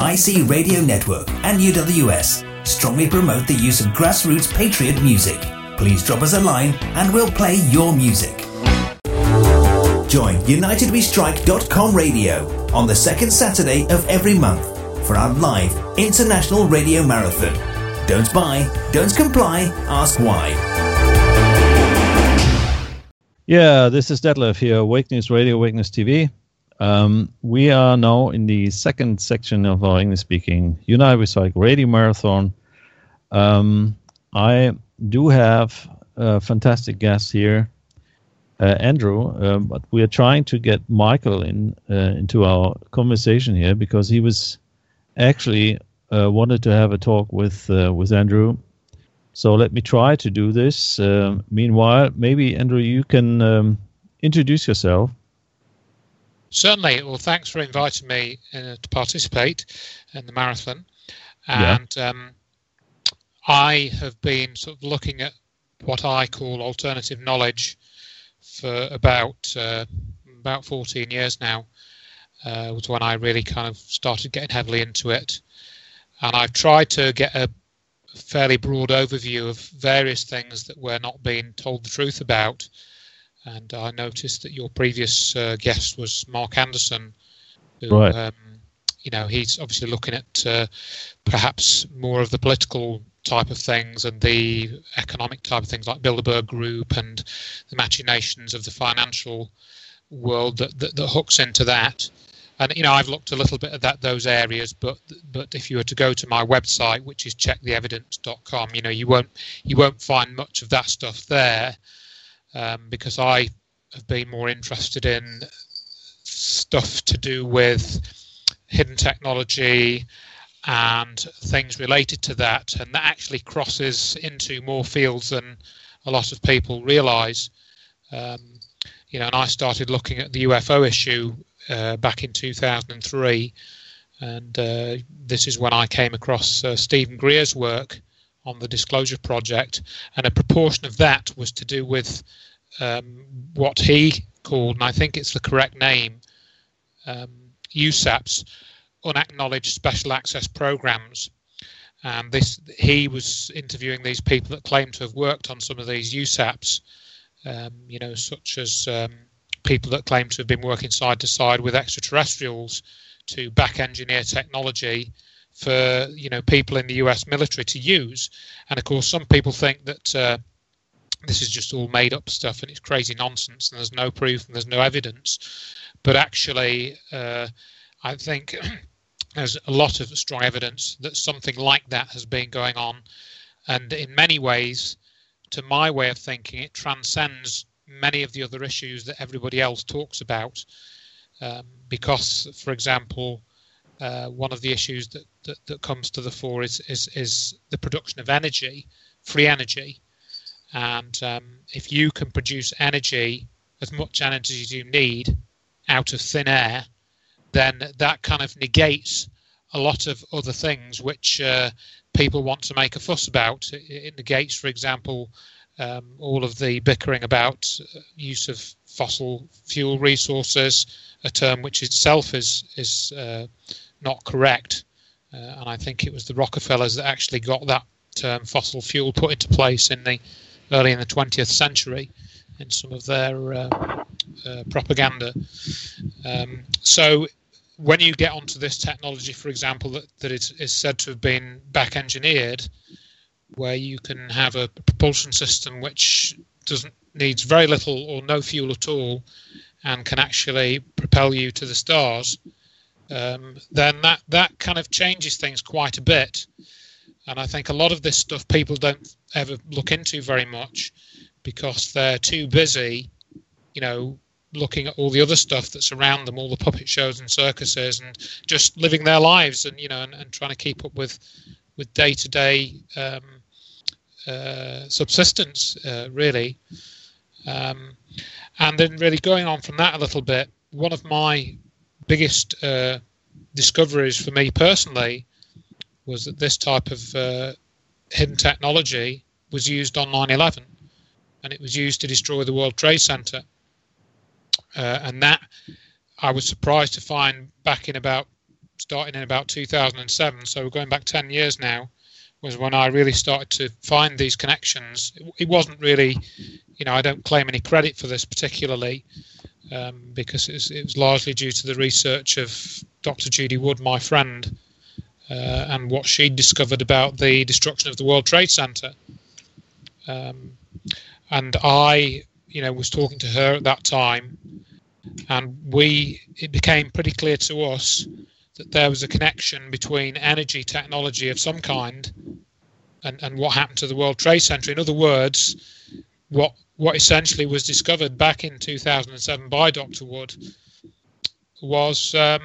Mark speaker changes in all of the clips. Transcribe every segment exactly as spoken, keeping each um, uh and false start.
Speaker 1: I C Radio Network and U W S strongly promote the use of grassroots patriot music. Please drop us a line and we'll play your music. Join United We Strike dot com radio on the second Saturday of every month for our live international radio marathon. Don't buy, don't comply, ask why.
Speaker 2: Yeah, this is Detlef here, Wake News Radio, Wake News T V. Um, we are now in the second section of our English-speaking United We Strike Radio Marathon. Um, I do have a fantastic guest here, uh, Andrew, uh, but we are trying to get Michael in uh, into our conversation here because he was actually uh, wanted to have a talk with uh, with Andrew. So let me try to do this. Uh, meanwhile, maybe, Andrew, you can um, introduce yourself.
Speaker 3: Certainly. Well, thanks for inviting me uh, to participate in the marathon. And yeah. um, I have been sort of looking at what I call alternative knowledge for about uh, about fourteen years now. Uh, was when I really kind of started getting heavily into it. And I've tried to get a fairly broad overview of various things that we're not being told the truth about. And I noticed that your previous uh, guest was Mark Anderson, who,
Speaker 2: right.
Speaker 3: um, you know, he's obviously looking at uh, perhaps more of the political type of things and the economic type of things like Bilderberg Group and the machinations of the financial world that, that, that hooks into that. And, you know, I've looked a little bit at that those areas, but but if you were to go to my website, which is check the evidence dot com, you know, you won't you won't find much of that stuff there. Um, because I have been more interested in stuff to do with hidden technology and things related to that, and that actually crosses into more fields than a lot of people realise. Um, you know, and I started looking at the U F O issue uh, back in two thousand three, and uh, this is when I came across uh, Stephen Greer's work on the Disclosure Project, and a proportion of that was to do with um, what he called, and I think it's the correct name, um, U SAPs, Unacknowledged Special Access Programs. And this, he was interviewing these people that claimed to have worked on some of these U SAPs, um, you know, such as um, people that claim to have been working side to side with extraterrestrials to back engineer technology for, you know, people in the U S military to use. And of course, some people think that uh, this is just all made up stuff and it's crazy nonsense and there's no proof and there's no evidence. But actually, uh, I think there's a lot of strong evidence that something like that has been going on. And in many ways, to my way of thinking, it transcends many of the other issues that everybody else talks about. Um, because, for example, Uh, one of the issues that, that, that comes to the fore is, is, is the production of energy, free energy. And um, if you can produce energy, as much energy as you need, out of thin air, then that kind of negates a lot of other things which uh, people want to make a fuss about. It, it negates, for example, um, all of the bickering about use of fossil fuel resources, a term which itself is is uh, not correct. Uh, and I think it was the Rockefellers that actually got that term fossil fuel put into place in the early in the twentieth century in some of their uh, uh, propaganda. Um, so when you get onto this technology, for example, that, that is, is said to have been back engineered, where you can have a propulsion system which doesn't needs very little or no fuel at all and can actually propel you to the stars, um, then that, that kind of changes things quite a bit. And I think a lot of this stuff people don't ever look into very much because they're too busy, you know, looking at all the other stuff that's around them, all the puppet shows and circuses, and just living their lives and, you know, and, and trying to keep up with, with day-to-day um, uh, subsistence, uh, really. Um, and then really going on from that a little bit, one of my biggest uh, discoveries for me personally was that this type of uh, hidden technology was used on nine eleven, and it was used to destroy the World Trade Center. Uh, and that I was surprised to find back in about starting in about two thousand seven, so we're going back ten years now, was when I really started to find these connections. It, it wasn't really, you know, I don't claim any credit for this particularly, um, because it was, it was largely due to the research of Doctor Judy Wood, my friend, uh, and what she'd discovered about the destruction of the World Trade Center. Um, and I, you know, was talking to her at that time, and we, it became pretty clear to us that there was a connection between energy technology of some kind and, and what happened to the World Trade Center. In other words, what what essentially was discovered back in two thousand seven by Doctor Wood was um,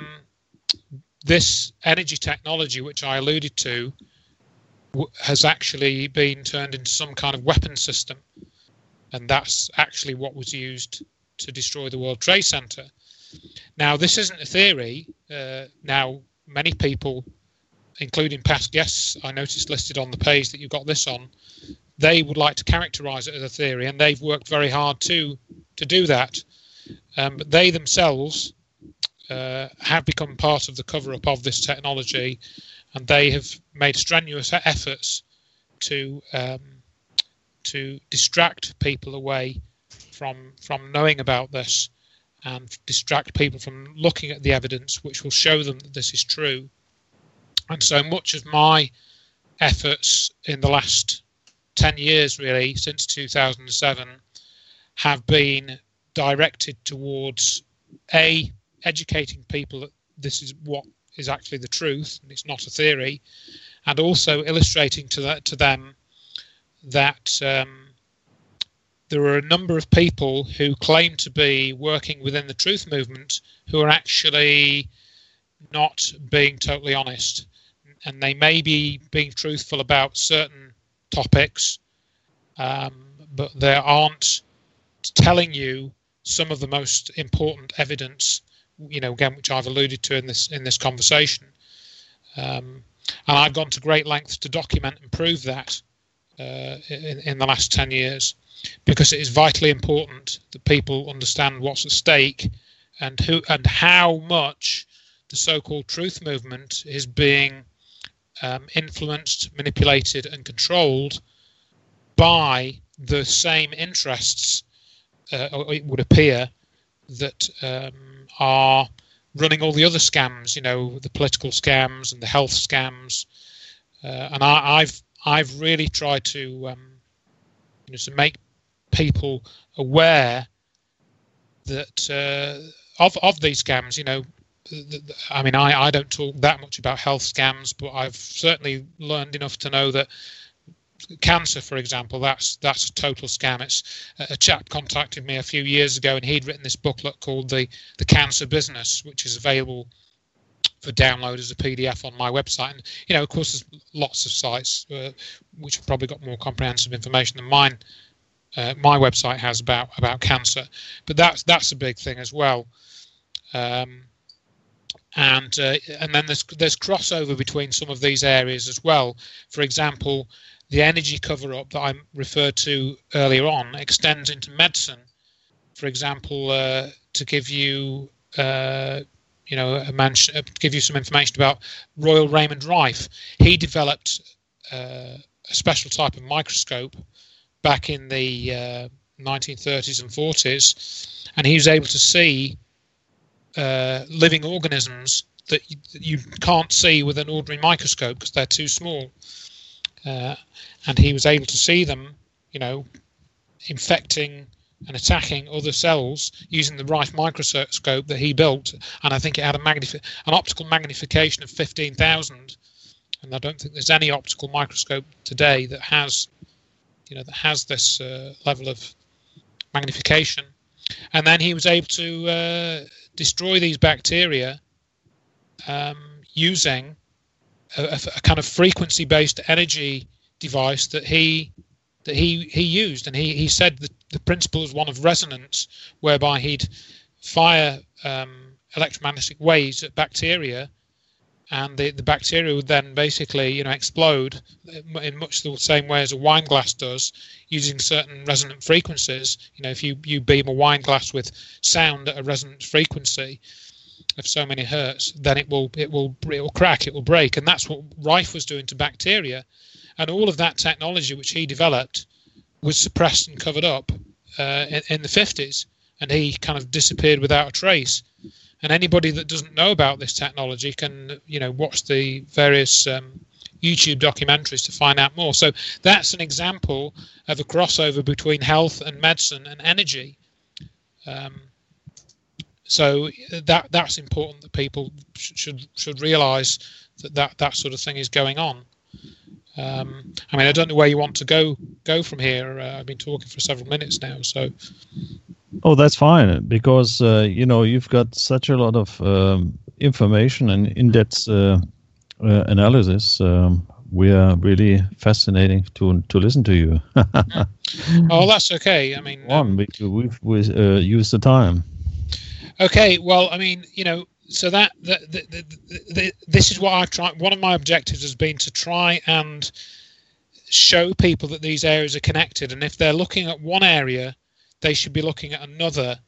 Speaker 3: this energy technology, which I alluded to, w- has actually been turned into some kind of weapon system. And that's actually what was used to destroy the World Trade Center. Now, this isn't a theory. Uh, now, many people, including past guests I noticed listed on the page that you got this on, they would like to characterize it as a theory, and they've worked very hard to to do that. Um, but they themselves uh, have become part of the cover-up of this technology, and they have made strenuous efforts to um, to distract people away from from knowing about this, and distract people from looking at the evidence which will show them that this is true. And so much of my efforts in the last ten years, really, since two thousand seven, have been directed towards A, educating people that this is what is actually the truth, and it's not a theory, and also illustrating to that to them that um, there are a number of people who claim to be working within the truth movement who are actually not being totally honest. And they may be being truthful about certain topics, um, but they aren't telling you some of the most important evidence, you know, again, which I've alluded to in this in this conversation. Um, and I've gone to great lengths to document and prove that uh, in, in the last ten years. Because it is vitally important that people understand what's at stake and who and how much the so-called truth movement is being um, influenced, manipulated, and controlled by the same interests, uh, or it would appear, that um, are running all the other scams. You know, the political scams and the health scams. Uh, and I, I've I've really tried to um, you know, to make people aware that uh, of of these scams. You know, th- th- I mean, I, I don't talk that much about health scams, but I've certainly learned enough to know that cancer, for example, that's that's a total scam. It's a chap contacted me a few years ago, and he'd written this booklet called the the Cancer Business, which is available for download as a P D F on my website. And you know, of course, there's lots of sites uh, which have probably got more comprehensive information than mine. Uh, my website has about about cancer, but that's that's a big thing as well. Um, and uh, and then there's there's crossover between some of these areas as well. For example, the energy cover-up that I referred to earlier on extends into medicine. For example, uh, to give you uh, you know a man uh, give you some information about Royal Raymond Rife. He developed uh, a special type of microscope back in the uh, nineteen thirties and forties, and he was able to see uh, living organisms that you, that you can't see with an ordinary microscope because they're too small. Uh, and he was able to see them, you know, infecting and attacking other cells using the Rife microscope that he built. And I think it had a magnifi- an optical magnification of fifteen thousand. And I don't think there's any optical microscope today that has you know, that has this uh, level of magnification. And then he was able to uh, destroy these bacteria um, using a, a kind of frequency-based energy device that he that he, he used. And he, he said that the principle is one of resonance, whereby he'd fire um, electromagnetic waves at bacteria, and the, the bacteria would then basically, you know, explode in much the same way as a wine glass does, using certain resonant frequencies. You know, if you, you beam a wine glass with sound at a resonant frequency, of so many hertz, then it will it will it will crack, it will break, and that's what Rife was doing to bacteria, and all of that technology which he developed was suppressed and covered up uh, in, in the fifties, and he kind of disappeared without a trace. And anybody that doesn't know about this technology can, you know, watch the various um, YouTube documentaries to find out more. So that's an example of a crossover between health and medicine and energy. Um, so that that's important that people sh- should should realise that, that that sort of thing is going on. Um, I mean, I don't know where you want to go go from here. Uh, I've been talking for several minutes now, so.
Speaker 2: Oh, that's fine, because uh, you know, you've got such a lot of um, information and in-depth uh, uh, analysis. Um, we are really fascinating to to listen to you.
Speaker 3: Oh, that's okay. I mean,
Speaker 2: on, um, we, we've we, uh, used the time.
Speaker 3: Okay, well, I mean, you know, so that the, the, the, the, this is what I've tried. One of my objectives has been to try and show people that these areas are connected, and if they're looking at one area, they should be looking at another.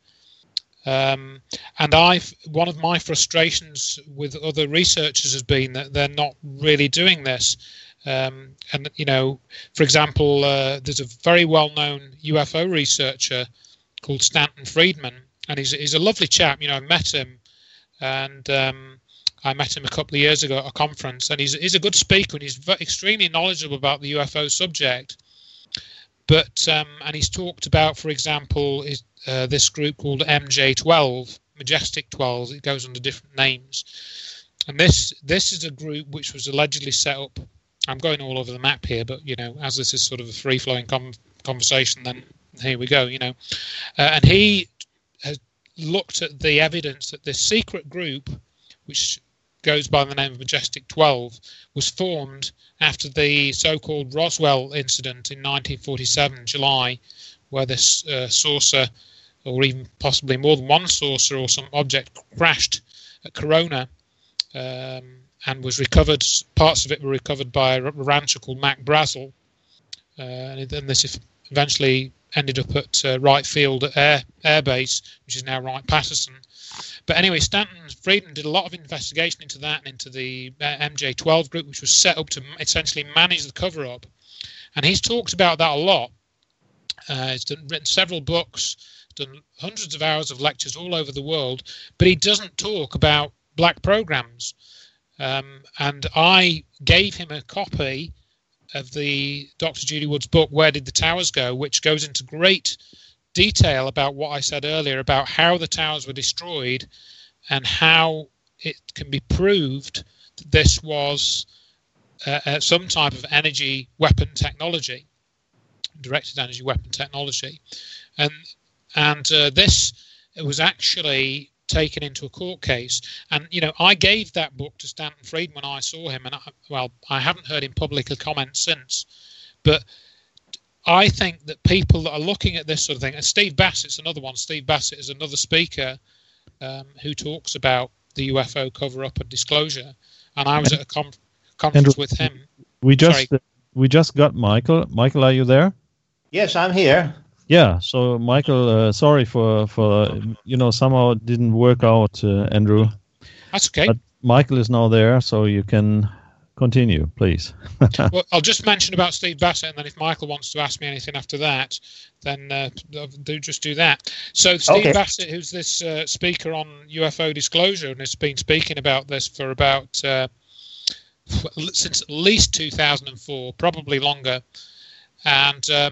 Speaker 3: Um, and I've one of my frustrations with other researchers has been that they're not really doing this. Um, and you know, for example, uh, there's a very well-known U F O researcher called Stanton Friedman, and he's he's a lovely chap. You know, I met him, and um, I met him a couple of years ago at a conference, and he's he's a good speaker, and he's very, extremely knowledgeable about the U F O subject. But um, and he's talked about, for example, is uh, this group called M J twelve, Majestic twelve. It goes under different names, and this this is a group which was allegedly set up. I'm going all over the map here, but you know, as this is sort of a free-flowing com- conversation, then here we go. You know, uh, and he has looked at the evidence that this secret group, which goes by the name of Majestic twelve, was formed after the so-called Roswell incident in nineteen forty-seven, July, where this uh, saucer, or even possibly more than one saucer or some object, crashed at Corona um, and was recovered. Parts of it were recovered by a rancher called Mac Brazel, uh, and then this eventually ended up at uh, Wright Field Air Air Base, which is now Wright-Patterson. But anyway, Stanton Friedman did a lot of investigation into that and into the uh, M J twelve group, which was set up to essentially manage the cover-up. And he's talked about that a lot. Uh, he's done, written several books, done hundreds of hours of lectures all over the world, but he doesn't talk about black programs. Um, and I gave him a copy of the Doctor Judy Wood's book, Where Did the Towers Go?, which goes into great detail about what I said earlier about how the towers were destroyed and how it can be proved that this was uh, uh, some type of energy weapon technology, directed energy weapon technology. And and uh, this was actually taken into a court case. And, you know, I gave that book to Stanton Friedman when I saw him. And, I, well, I haven't heard him publicly comment since. But I think that people that are looking at this sort of thing, and Steve Bassett's another one. Steve Bassett is another speaker um, who talks about the U F O cover-up and disclosure. And I was at a com- conference
Speaker 2: Andrew,
Speaker 3: with him.
Speaker 2: We just uh, we just got Michael. Michael, are you there?
Speaker 4: Yes, I'm here.
Speaker 2: Yeah. So, Michael, uh, sorry for for uh, you know somehow it didn't work out, uh, Andrew.
Speaker 3: That's okay.
Speaker 2: But Michael is now there, so you can continue, please.
Speaker 3: Well, I'll just mention about Steve Bassett, and then if Michael wants to ask me anything after that, then uh, do just do that. So Steve
Speaker 4: okay.
Speaker 3: Bassett, who's this uh, speaker on U F O disclosure, and has been speaking about this for about uh, since at least two thousand four, probably longer, and um,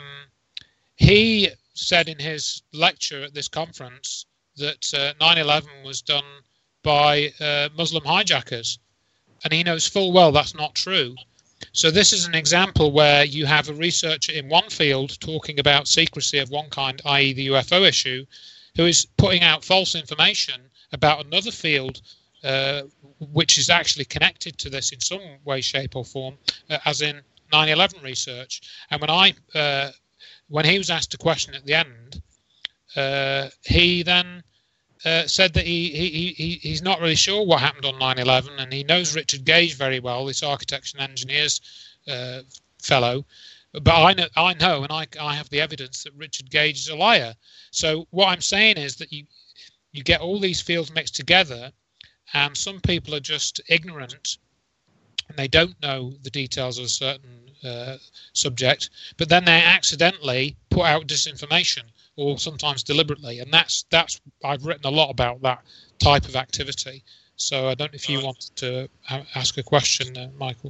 Speaker 3: he said in his lecture at this conference that uh, nine eleven was done by uh, Muslim hijackers. And he knows full well that's not true. So this is an example where you have a researcher in one field talking about secrecy of one kind, that is the U F O issue, who is putting out false information about another field uh, which is actually connected to this in some way, shape or form, uh, as in nine eleven research. And when I, uh, when he was asked a question at the end, uh, he then Uh, said that he, he, he he's not really sure what happened on nine eleven, and he knows Richard Gage very well, this architects and engineers uh, fellow. But I know, I know, and I, I have the evidence that Richard Gage is a liar. So what I'm saying is that you you get all these fields mixed together, and some people are just ignorant and they don't know the details of a certain uh, subject, but then they accidentally put out disinformation, or sometimes deliberately, and that's that's I've written a lot about that type of activity. So I don't know if you wanted to ask a question, uh, Michael.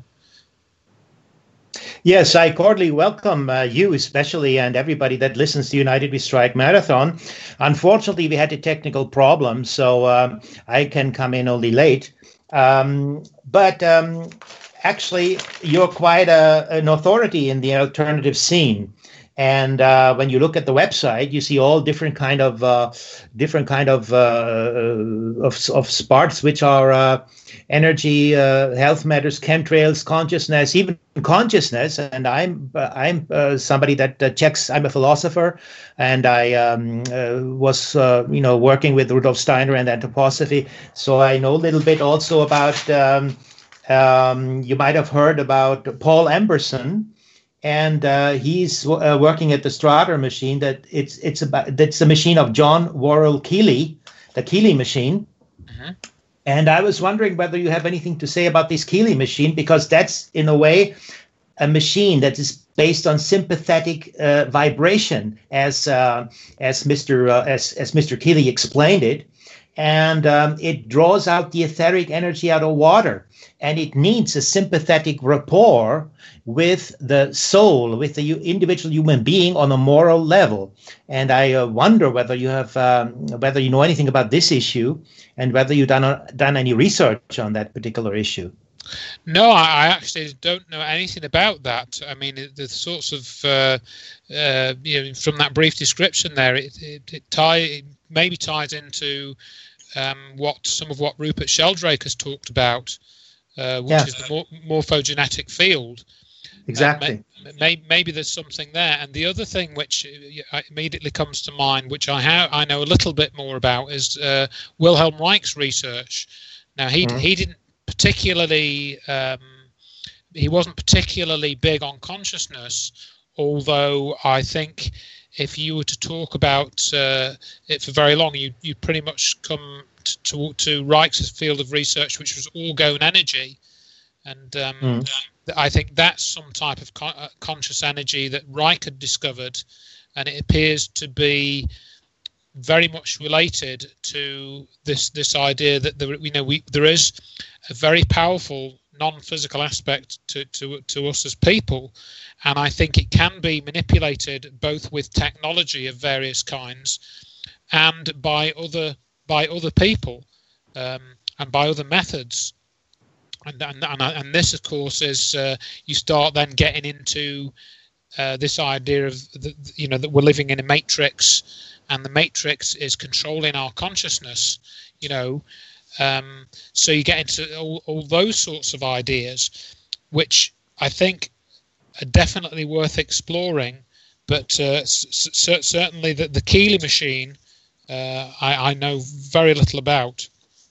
Speaker 4: Yes, I cordially welcome uh, you especially and everybody that listens to United We Strike Marathon. Unfortunately, we had a technical problem, so um, I can come in only late. Um, but um, actually, you're quite a, an authority in the alternative scene. And uh, when you look at the website, you see all different kind of uh, different kind of uh, of, of sparks, which are uh, energy, uh, health matters, chemtrails, consciousness, even consciousness. And I'm uh, I'm uh, somebody that uh, checks. I'm a philosopher, and I um, uh, was uh, you know working with Rudolf Steiner and anthroposophy, so I know a little bit also about. Um, um, you might have heard about Paul Emberson. And uh, he's uh, working at the Strader machine. That it's it's about that's the machine of John Worrell Keely, the Keely machine. Mm-hmm. And I was wondering whether you have anything to say about this Keely machine, because that's in a way a machine that is based on sympathetic uh, vibration, as uh, as Mister Uh, as as Mister Keely explained it, and um, it draws out the etheric energy out of water, and it needs a sympathetic rapport with the soul, with the individual human being on a moral level. And I uh, wonder whether you have, um, whether you know anything about this issue, and whether you've done uh, done any research on that particular issue.
Speaker 3: No, I actually don't know anything about that. I mean, the sorts of, uh, uh, you know, from that brief description there, it, it, it, tie, it maybe ties into um, what some of what Rupert Sheldrake has talked about, uh, which yeah. is the mor- morphogenetic field.
Speaker 4: Exactly.
Speaker 3: Uh, may, maybe there's something there. And the other thing which immediately comes to mind, which I have, I know a little bit more about, is uh, Wilhelm Reich's research. Now, he mm-hmm. he didn't particularly, um, he wasn't particularly big on consciousness, although I think if you were to talk about uh, it for very long, you you pretty much come to, to, to Reich's field of research, which was orgone energy. And um, mm. I think that's some type of con- uh, conscious energy that Reich had discovered, and it appears to be very much related to this this idea that there, you know, we there is a very powerful non-physical aspect to, to to us as people, and I think it can be manipulated both with technology of various kinds and by other by other people um, and by other methods. And, and and this, of course, is uh, you start then getting into uh, this idea of the, you know that we're living in a matrix, and the matrix is controlling our consciousness. You know, um, so you get into all, all those sorts of ideas, which I think are definitely worth exploring. But uh, c- c- certainly, the, the Keely machine, uh, I, I know very little about.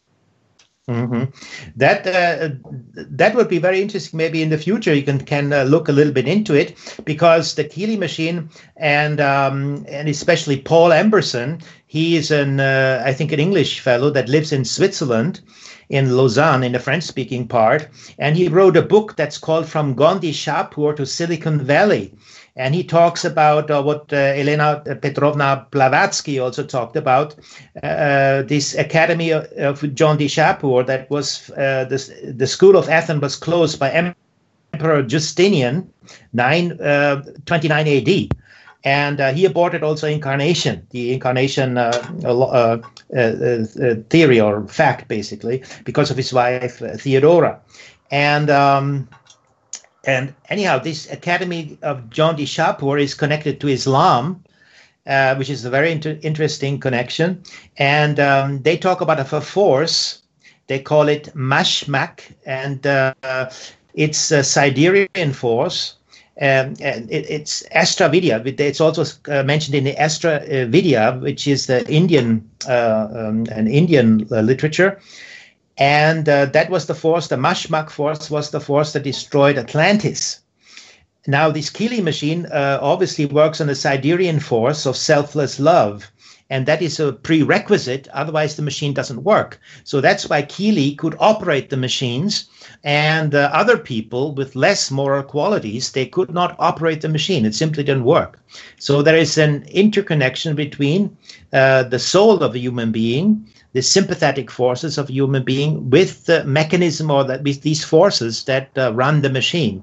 Speaker 4: Mm-hmm. That uh, that would be very interesting. Maybe in the future you can can uh, look a little bit into it, because the Keely machine and um, and especially Paul Emberson, he is an uh, I think an English fellow that lives in Switzerland, in Lausanne, in the French-speaking part, and he wrote a book that's called From Gondi Shapur to Silicon Valley. And he talks about uh, what uh, Elena Petrovna Blavatsky also talked about, uh, this academy of, of John D. Shapur that was, uh, this, the school of Athens was closed by Emperor Justinian, nine twenty-nine A D. And uh, he aborted also incarnation, the incarnation uh, uh, uh, uh, theory or fact, basically, because of his wife, uh, Theodora. And... Um, And anyhow, this Academy of John D. Shapur is connected to Islam, uh, which is a very inter- interesting connection. And um, they talk about a force. They call it Mashmak, and uh, it's a Siderean force. Um, and it, it's Astra Vidya. It's also uh, mentioned in the Astra uh, Vidya, which is the Indian, uh, um, an Indian uh, literature. And uh, that was the force, the Mashmak force was the force that destroyed Atlantis. Now, this Keely machine uh, obviously works on the Siderean force of selfless love. And that is a prerequisite. Otherwise, the machine doesn't work. So that's why Keely could operate the machines, and uh, other people with less moral qualities, they could not operate the machine. It simply didn't work. So there is an interconnection between uh, the soul of a human being, the sympathetic forces of a human being, with the mechanism or that with these forces that uh, run the machine.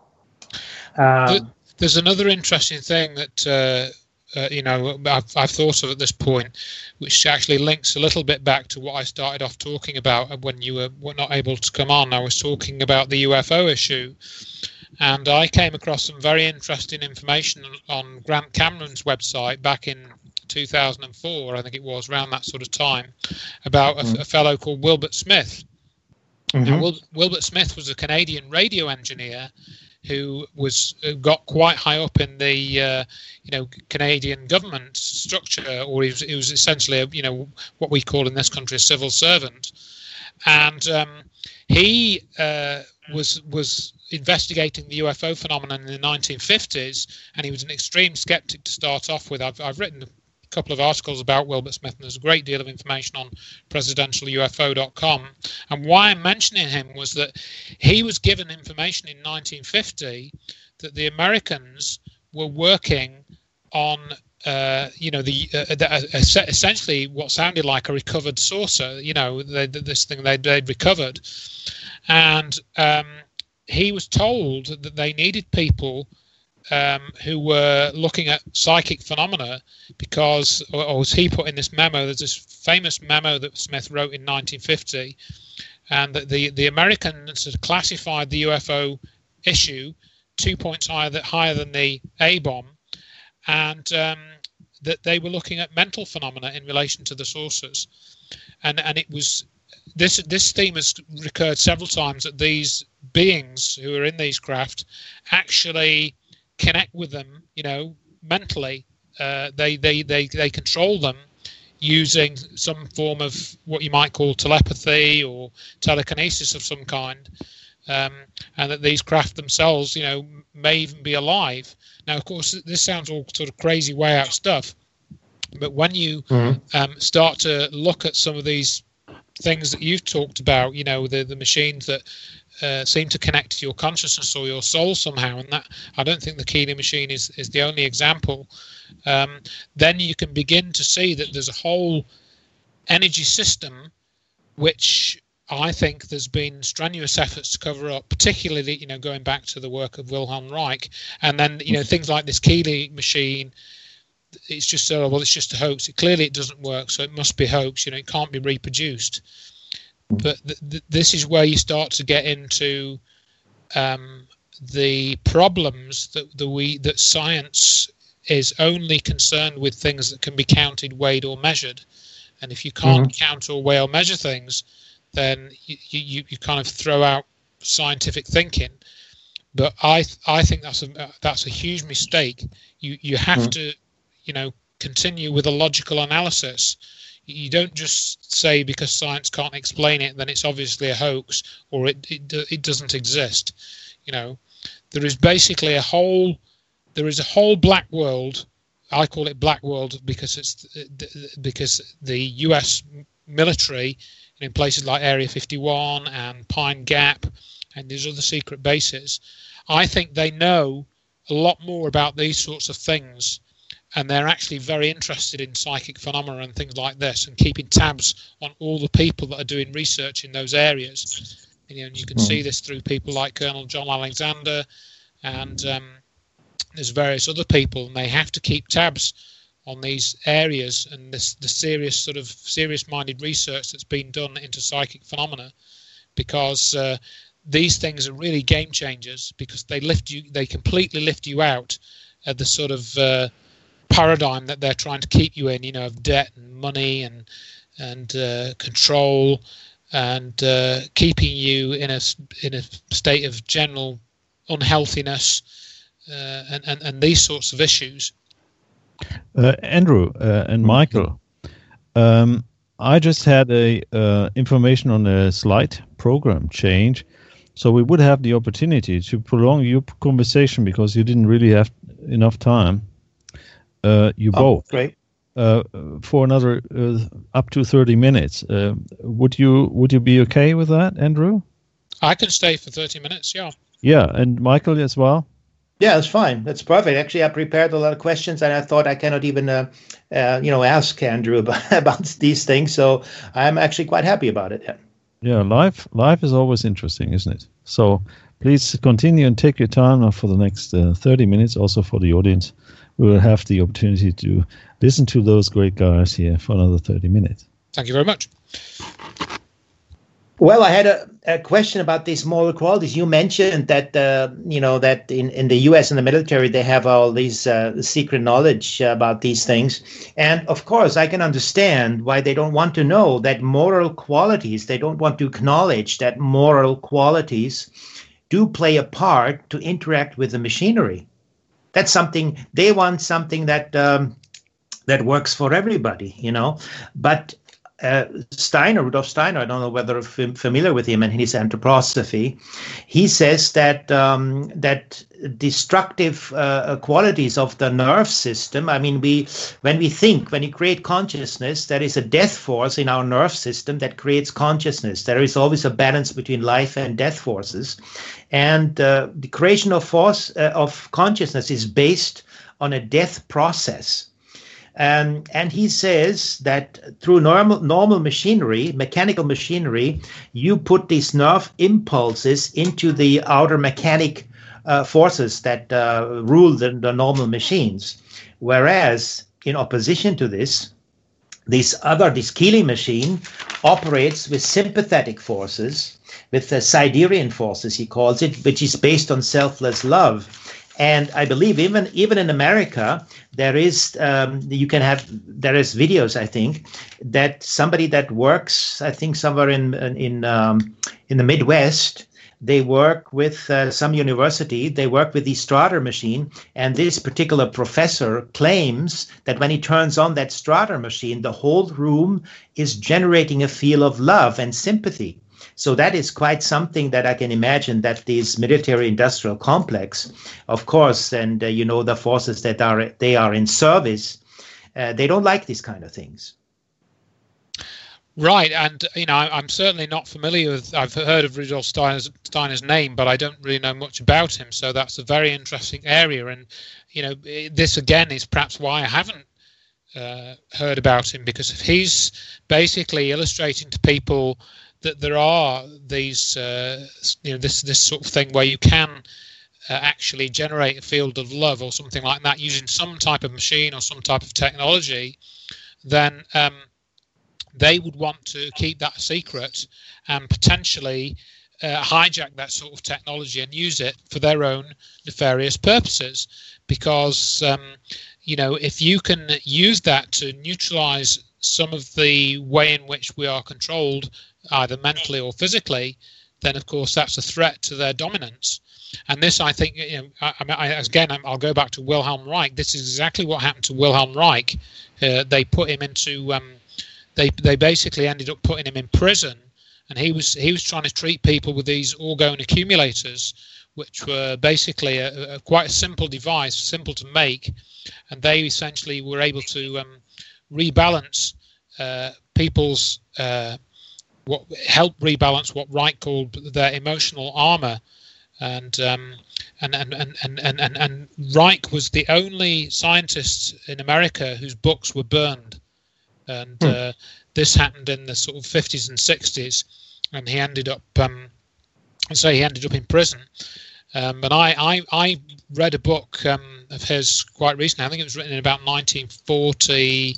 Speaker 4: Um,
Speaker 3: There's another interesting thing that uh, uh, you know I've, I've thought of at this point, which actually links a little bit back to what I started off talking about when you were, were not able to come on. I was talking about the U F O issue, and I came across some very interesting information on Grant Cameron's website back in two thousand four, I think it was, around that sort of time, about a, a fellow called Wilbert Smith. Mm-hmm. Now, Wil- Wilbert Smith was a Canadian radio engineer who was uh, got quite high up in the uh, you know Canadian government structure, or he was, he was essentially a, you know what we call in this country a civil servant, and um, he uh, was was investigating the U F O phenomenon in the nineteen fifties, and he was an extreme skeptic to start off with. I've I've written a couple of articles about Wilbert Smith, and there's a great deal of information on presidential U F O dot com. And why I'm mentioning him was that he was given information in nineteen fifty that the Americans were working on, uh, you know, the, uh, the uh, essentially what sounded like a recovered saucer. You know, they, this thing they'd, they'd recovered, and um, he was told that they needed people Um, who were looking at psychic phenomena because, or, or as he put in this memo, there's this famous memo that Smith wrote in nineteen fifty, and that the, the Americans had classified the U F O issue two points higher, that, higher than the A-bomb, and um, that they were looking at mental phenomena in relation to the sources. And and it was, this, this theme has recurred several times, that these beings who are in these craft actually connect with them, you know, mentally. Uh, they, they, they, they control them using some form of what you might call telepathy or telekinesis of some kind, um, and that these craft themselves, you know, may even be alive. Now, of course, this sounds all sort of crazy way out stuff, but when you mm-hmm. um, start to look at some of these things that you've talked about, you know, the, the machines that Uh, seem to connect to your consciousness or your soul somehow, and that I don't think the Keely machine is, is the only example, um, then you can begin to see that there's a whole energy system which I think there's been strenuous efforts to cover up, particularly, you know, going back to the work of Wilhelm Reich, and then, you know, things like this Keely machine. It's just so, well, it's just a hoax. It, clearly it doesn't work, so it must be a hoax. You know, it can't be reproduced. But th- th- this is where you start to get into um, the problems that the we that science is only concerned with things that can be counted, weighed, or measured. And if you can't mm-hmm. count or weigh or measure things, then you, you, you kind of throw out scientific thinking. But I I think that's a that's a huge mistake. You you have mm-hmm. to, you know, continue with a logical analysis. You don't just say because science can't explain it, then it's obviously a hoax, or it, it it doesn't exist. You know, there is basically a whole there is a whole black world. I call it black world because it's because the U S military in places like Area fifty-one and Pine Gap and these other secret bases, I think they know a lot more about these sorts of things. And they're actually very interested in psychic phenomena and things like this, and keeping tabs on all the people that are doing research in those areas. And, you know, and you can mm. see this through people like Colonel John Alexander, and um, there's various other people, and they have to keep tabs on these areas and this the serious sort of serious-minded research that's been done into psychic phenomena, because uh, these things are really game changers, because they lift you, they completely lift you out of the sort of uh, paradigm that they're trying to keep you in, you know, of debt and money and and uh, control, and uh, keeping you in a in a state of general unhealthiness, uh, and, and and these sorts of issues.
Speaker 2: Uh, Andrew uh, and Michael, um, I just had a uh, information on a slight program change, so we would have the opportunity to prolong your conversation because you didn't really have enough time. Uh, you
Speaker 4: oh,
Speaker 2: both.
Speaker 4: Great.
Speaker 2: uh, for another uh, up to thirty minutes. Uh, would you would you be okay with that, Andrew?
Speaker 3: I can stay for thirty minutes, yeah.
Speaker 2: Yeah, and Michael as well?
Speaker 4: Yeah, that's fine. That's perfect. Actually, I prepared a lot of questions, and I thought I cannot even, uh, uh, you know, ask Andrew about, about these things. So I'm actually quite happy about it. Yeah.
Speaker 2: Yeah, life life is always interesting, isn't it? So please continue and take your time now for the next uh, thirty minutes. Also for the audience, we will have the opportunity to listen to those great guys here for another thirty minutes.
Speaker 3: Thank you very much.
Speaker 4: Well, I had a, a question about these moral qualities. You mentioned that, uh, you know, that in, in the U S and the military, they have all these uh, secret knowledge about these things. And of course, I can understand why they don't want to know that moral qualities, they don't want to acknowledge that moral qualities do play a part to interact with the machinery. That's something, they want something that um, that works for everybody, you know, but Uh, Steiner, Rudolf Steiner, I don't know whether you're familiar with him and his anthroposophy. He says that um, that destructive uh, qualities of the nerve system. I mean, we when we think, when we create consciousness, there is a death force in our nerve system that creates consciousness. There is always a balance between life and death forces, and uh, the creation of force uh, of consciousness is based on a death process. Um, and he says that through normal normal machinery, mechanical machinery, you put these nerve impulses into the outer mechanic uh, forces that uh, rule the, the normal machines. Whereas, in opposition to this, this other, this Keeling machine operates with sympathetic forces, with the Siderean forces, he calls it, which is based on selfless love. And I believe even even in America, there is um, you can have there is videos, I think, that somebody that works, I think somewhere in in um, in the Midwest, they work with uh, some university. They work with the Strader machine, and this particular professor claims that when he turns on that Strader machine, the whole room is generating a feel of love and sympathy. So that is quite something that I can imagine that this military-industrial complex, of course, and uh, you know the forces that are they are in service, uh, they don't like these kind of things.
Speaker 3: Right, and you know I'm certainly not familiar with. I've heard of Rudolf Steiner's, Steiner's name, but I don't really know much about him. So that's a very interesting area, and you know this again is perhaps why I haven't uh, heard about him, because if he's basically illustrating to people that there are these, uh, you know, this this sort of thing where you can uh, actually generate a field of love or something like that using some type of machine or some type of technology, then um, they would want to keep that a secret and potentially uh, hijack that sort of technology and use it for their own nefarious purposes. Because, um, you know, if you can use that to neutralize some of the way in which we are controlled, either mentally or physically, then of course that's a threat to their dominance. And this, I think, you know, I, I, again, I'll go back to Wilhelm Reich. This is exactly what happened to Wilhelm Reich. Uh, they put him into, um, they they basically ended up putting him in prison, and he was he was trying to treat people with these orgone accumulators, which were basically a, a quite a simple device, simple to make, and they essentially were able to um, rebalance uh, people's. Uh, what helped rebalance what Reich called their emotional armor, and um, and, and, and, and, and, and Reich was the only scientist in America whose books were burned, and hmm. uh, this happened in the sort of fifties and sixties, and he ended up, um, I say he ended up in prison. Um, and I, I, I read a book um, of his quite recently. I think it was written in about nineteen forty-nine.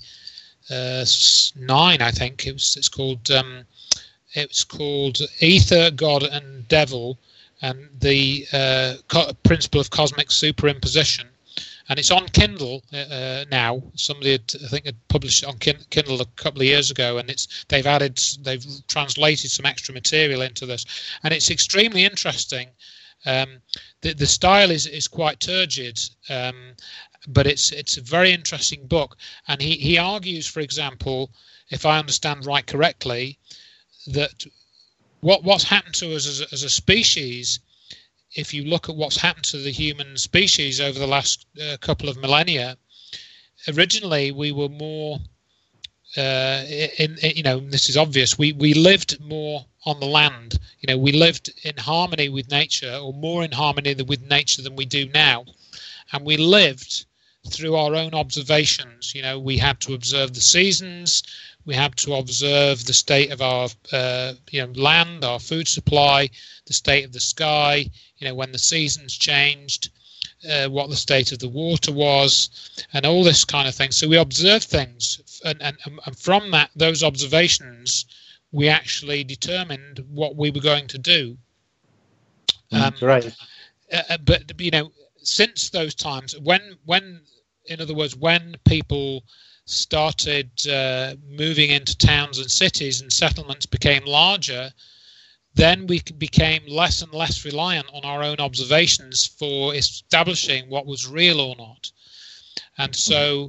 Speaker 3: I think it was. It's called. Um, It's called Ether, God and Devil, and the uh, co- Principle of Cosmic Superimposition. And it's on Kindle uh, now. Somebody, had, I think, had published it on kin- Kindle a couple of years ago, and it's they've added, they've translated some extra material into this, and it's extremely interesting. Um, the the style is is quite turgid, um, but it's it's a very interesting book. And he he argues, for example, if I understand right correctly, that what what's happened to us as a, as a species, if you look at what's happened to the human species over the last uh, couple of millennia, originally we were more, uh, in, in you know, this is obvious. We we lived more on the land. You know, we lived in harmony with nature, or more in harmony with nature than we do now, and we lived through our own observations. You know, we had to observe the seasons. We had to observe the state of our, uh, you know, land, our food supply, the state of the sky. You know, when the seasons changed, uh, what the state of the water was, and all this kind of thing. So we observed things, and, and, and from that, those observations, we actually determined what we were going to do. Um,
Speaker 4: That's right.
Speaker 3: Uh, but you know, since those times, when when in other words, when people started uh, moving into towns and cities and settlements became larger, then we became less and less reliant on our own observations for establishing what was real or not. And so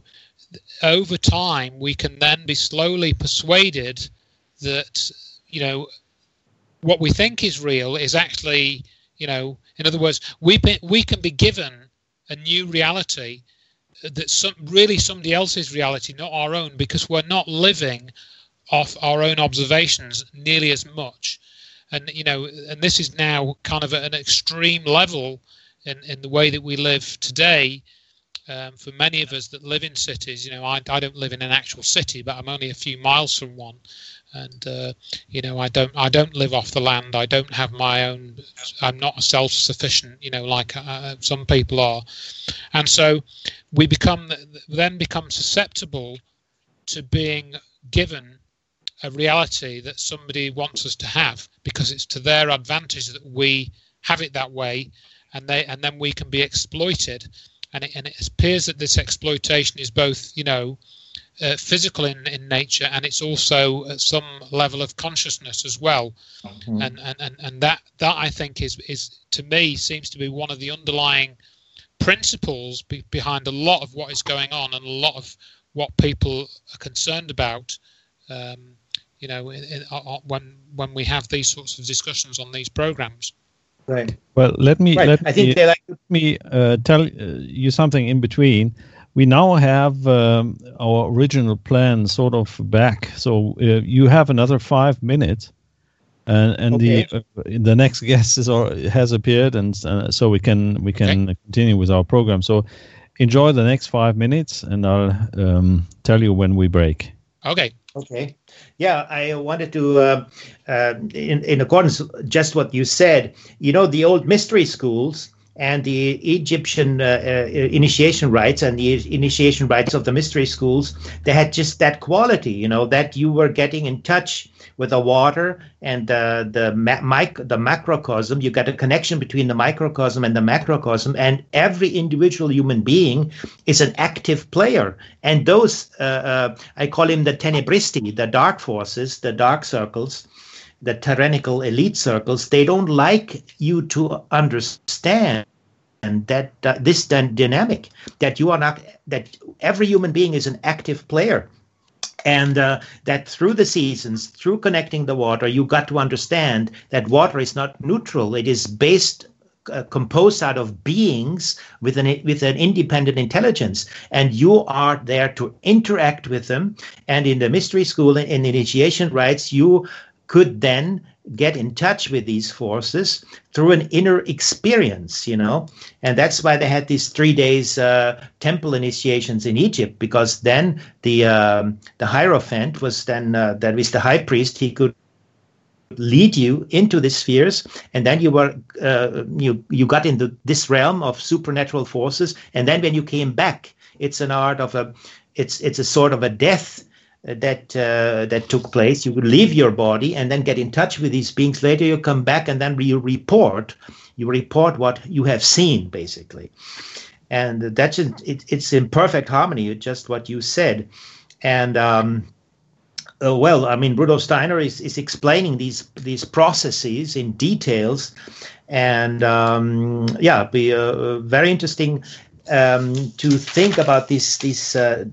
Speaker 3: over time, we can then be slowly persuaded that, you know, what we think is real is actually, you know, in other words, we be, we can be given a new reality that's some, really somebody else's reality, not our own, because we're not living off our own observations nearly as much. And, you know, and this is now kind of at an extreme level in, in the way that we live today. Um, for many of us that live in cities, you know, I, I don't live in an actual city, but I'm only a few miles from one. And, uh, you know, I don't I don't live off the land. I don't have my own. I'm not self-sufficient, you know, like uh, some people are. And so we become then become susceptible to being given a reality that somebody wants us to have, because it's to their advantage that we have it that way, and they and then we can be exploited. And it, and it appears that this exploitation is both, you know, uh, physical in, in nature, and it's also at some level of consciousness as well. Mm-hmm. And, and, and, and that, that I think is, is, to me, seems to be one of the underlying principles be, behind a lot of what is going on and a lot of what people are concerned about, um, you know, in, in, uh, when, when we have these sorts of discussions on these programs.
Speaker 4: Right.
Speaker 2: Well, let me
Speaker 4: right.
Speaker 2: let
Speaker 4: I think
Speaker 2: me,
Speaker 4: they like
Speaker 2: let me uh, tell uh, you something in between. We now have um, our original plan sort of back, so uh, you have another five minutes, and and
Speaker 4: okay.
Speaker 2: the uh, the next guest is or has appeared, and uh, so we can we can okay. continue with our program. So enjoy the next five minutes, and I'll um, tell you when we break.
Speaker 3: Okay.
Speaker 4: Okay. Yeah, I wanted to, uh, uh, in, in accordance with just what you said, you know, the old mystery schools and the Egyptian uh, uh, initiation rites and the initiation rites of the mystery schools, they had just that quality, you know, that you were getting in touch with the water and uh, the ma- mic- the macrocosm. You got a connection between the microcosm and the macrocosm, and every individual human being is an active player. And those, uh, uh, I call him the tenebristi, the dark forces, the dark circles, the tyrannical elite circles. They don't like you to understand and that uh, this d- dynamic, that you are not, that every human being is an active player. And uh, that through the seasons, through connecting the water, you got to understand that water is not neutral. It is based, uh, composed out of beings with an with an independent intelligence, and you are there to interact with them. And in the mystery school, in the initiation rites, you could then get in touch with these forces through an inner experience, you know, and that's why they had these three days uh, temple initiations in Egypt, because then the um, the Hierophant was then uh, that was the high priest. He could lead you into the spheres, and then you were uh, you you got into this realm of supernatural forces, and then when you came back, it's an art of a it's it's a sort of a death that uh, that took place. You would leave your body and then get in touch with these beings. Later you come back and then you report you report what you have seen, basically. And that's it, it's in perfect harmony with just what you said. And um, uh, well, I mean, Rudolf Steiner is, is explaining these these processes in details, and um, yeah, be uh, very interesting um, to think about this this uh,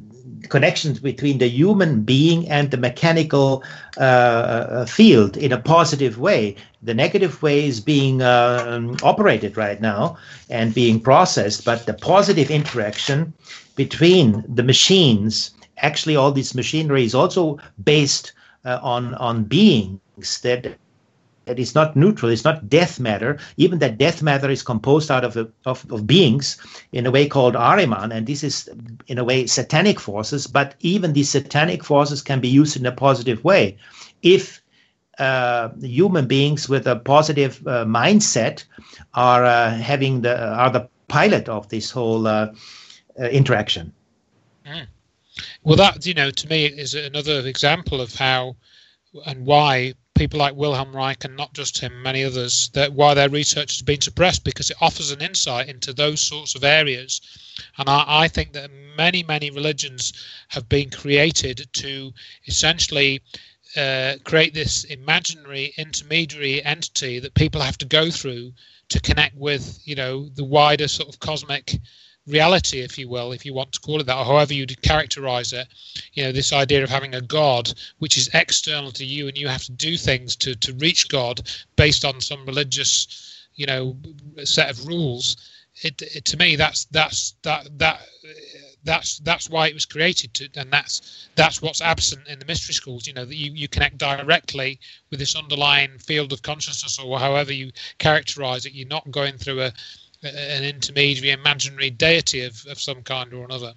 Speaker 4: connections between the human being and the mechanical uh, field in a positive way. The negative way is being uh, operated right now and being processed, but the positive interaction between the machines, actually all this machinery is also based uh, on, on beings that It is not neutral. It's not death matter. Even that death matter is composed out of, a, of of beings in a way called Ahriman, and this is in a way satanic forces. But even these satanic forces can be used in a positive way if uh, human beings with a positive uh, mindset are uh, having the are the pilot of this whole uh, uh, interaction.
Speaker 3: Mm. Well, that, you know, to me is another example of how and why people like Wilhelm Reich, and not just him, many others, that why their research has been suppressed, because it offers an insight into those sorts of areas. And I, I think that many, many religions have been created to essentially uh, create this imaginary intermediary entity that people have to go through to connect with, you know, the wider sort of cosmic reality, if you will, if you want to call it that, or however you'd characterize it. You know, this idea of having a God which is external to you, and you have to do things to to reach God based on some religious, you know, set of rules. It, it to me, that's that's that that that's that's why it was created, to, and that's that's what's absent in the mystery schools. You know, that you you connect directly with this underlying field of consciousness, or however you characterize it. You're not going through a an intermediary imaginary deity of, of some kind or another.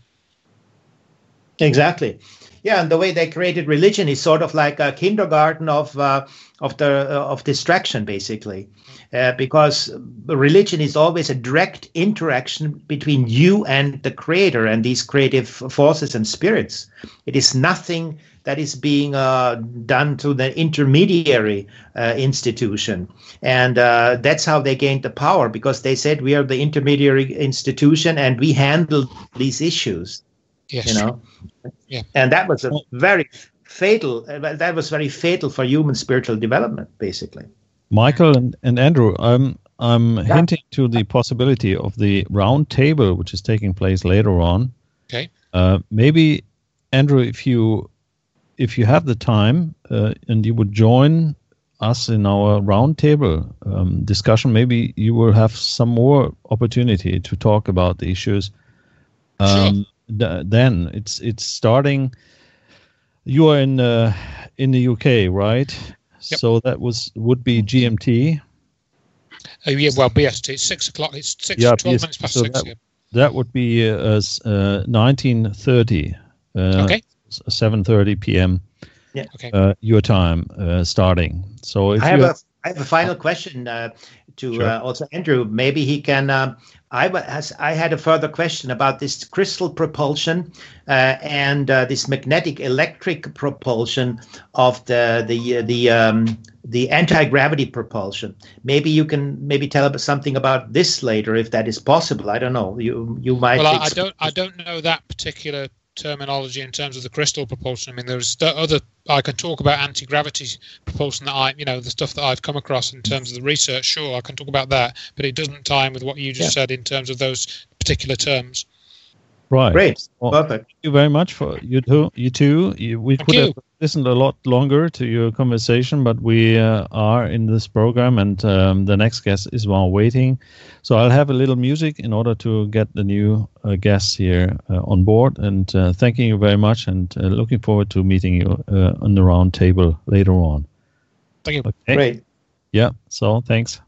Speaker 4: Exactly. Yeah, and the way they created religion is sort of like a kindergarten of uh, of the uh, of distraction, basically, uh, because religion is always a direct interaction between you and the Creator and these creative forces and spirits. It is nothing that is being uh, done to the intermediary uh, institution. And uh, that's how they gained the power, because they said we are the intermediary institution and we handle these issues.
Speaker 3: Yes.
Speaker 4: You know,
Speaker 3: yeah.
Speaker 4: And that was a very fatal, that was very fatal for human spiritual development, basically.
Speaker 2: Michael and, and Andrew, I'm, I'm yeah. hinting to the possibility of the round table, which is taking place later on.
Speaker 3: Okay.
Speaker 2: Uh, maybe, Andrew, if you if you have the time uh, and you would join us in our roundtable um, discussion, maybe you will have some more opportunity to talk about the issues. Um,
Speaker 3: sure.
Speaker 2: th- then it's it's starting. You are in uh, in the U K, right?
Speaker 3: Yep.
Speaker 2: So that was would be G M T.
Speaker 3: Oh yeah, well B S T. It's six o'clock. It's six.
Speaker 2: Yeah,
Speaker 3: twelve
Speaker 2: B S T,
Speaker 3: minutes past
Speaker 2: so
Speaker 3: six.
Speaker 2: That,
Speaker 3: yeah.
Speaker 2: that would be uh, uh, nineteen thirty. Uh,
Speaker 3: okay.
Speaker 2: seven thirty p.m.
Speaker 4: Yeah.
Speaker 3: Okay.
Speaker 2: Uh, your time uh, starting. So if
Speaker 4: I have
Speaker 2: you
Speaker 4: a I have a final question uh, to
Speaker 2: Sure.
Speaker 4: uh, also Andrew. Maybe he can. Um, I has I had a further question about this crystal propulsion uh, and uh, this magnetic electric propulsion of the the uh, the um, the anti-gravity propulsion. Maybe you can maybe tell us something about this later, if that is possible. I don't know. You you might.
Speaker 3: Well, I, I
Speaker 4: exp-
Speaker 3: don't I don't know that particular terminology in terms of the crystal propulsion. I mean, there's the other. I can talk about anti-gravity propulsion that I, you know, the stuff that I've come across in terms of the research. Sure, I can talk about that, but it doesn't tie in with what you just
Speaker 4: Yeah.
Speaker 3: said in terms of those particular terms.
Speaker 2: right.
Speaker 4: Great,
Speaker 2: Well,
Speaker 4: perfect.
Speaker 2: Thank you very much for you too. You too. You, we
Speaker 3: Thank
Speaker 2: could
Speaker 3: you.
Speaker 2: have listened a lot longer to your conversation, but we uh, are in this program, and um, the next guest is while waiting. So I'll have a little music in order to get the new uh, guests here uh, on board. And uh, thanking you very much, and uh, looking forward to meeting you uh, on the round table later on.
Speaker 3: Thank you.
Speaker 2: Okay.
Speaker 4: Great.
Speaker 2: Yeah. So thanks.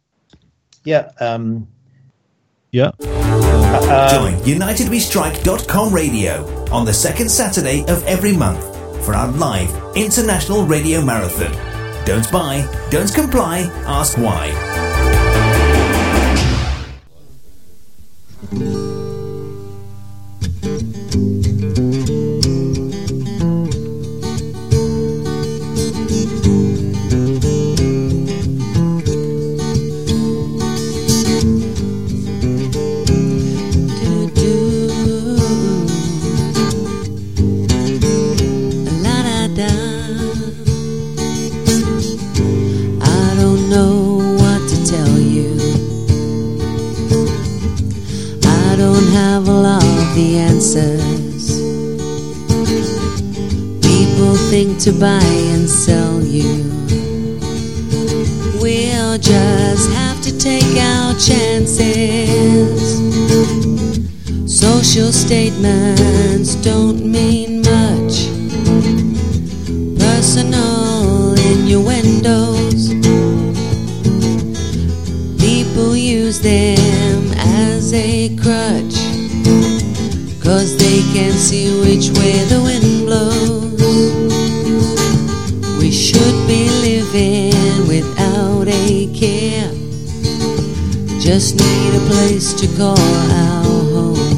Speaker 4: Yeah. Um,
Speaker 2: Yeah.
Speaker 4: uh,
Speaker 1: Join united we strike dot com radio on the second Saturday of every month for our live international radio marathon. Don't buy, don't comply, ask why.
Speaker 5: I don't know what to tell you. I don't have all of the answers. anything to buy and sell you. We'll just have to take our chances. Social statements don't mean much. Personal innuendos, people use them as a crutch, 'cause they can see which way the wind blows. We should be living without a care, just need a place to call our home,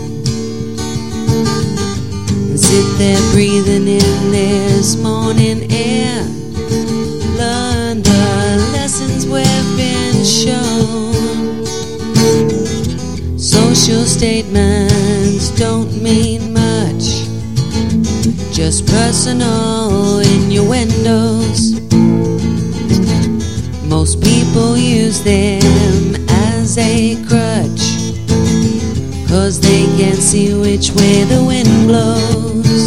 Speaker 5: and sit there breathing in this morning air, learn the lessons we've been shown. Social statements don't mean much, just personal innuendos. Most people use them as a crutch, 'cause they can't see which way the wind blows.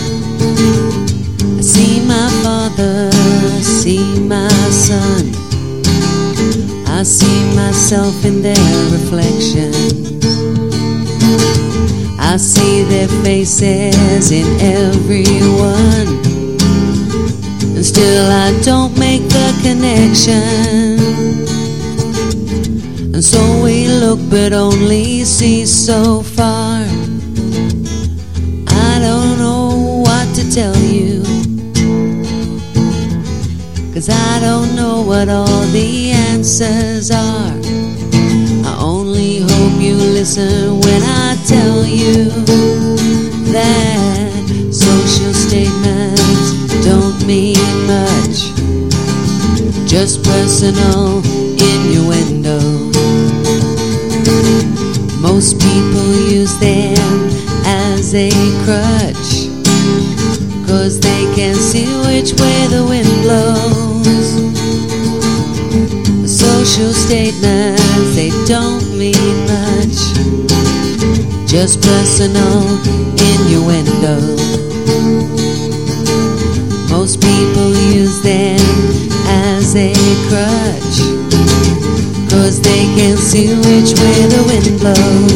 Speaker 5: I see my father, see my son, I see myself in their reflections. I see their faces in everyone, and still I don't make the connection. And so we look but only see so far. I don't know what to tell you, 'cause I don't know what all the answers are. I only hope you listen when I tell you that social statements don't mean much, just personal innuendo. Most people use them as a crutch, 'cause they can see which way the wind blows. Social statements, they don't mean much, just personal innuendo. Most people use them as a crutch, 'cause they can see which way the wind blows.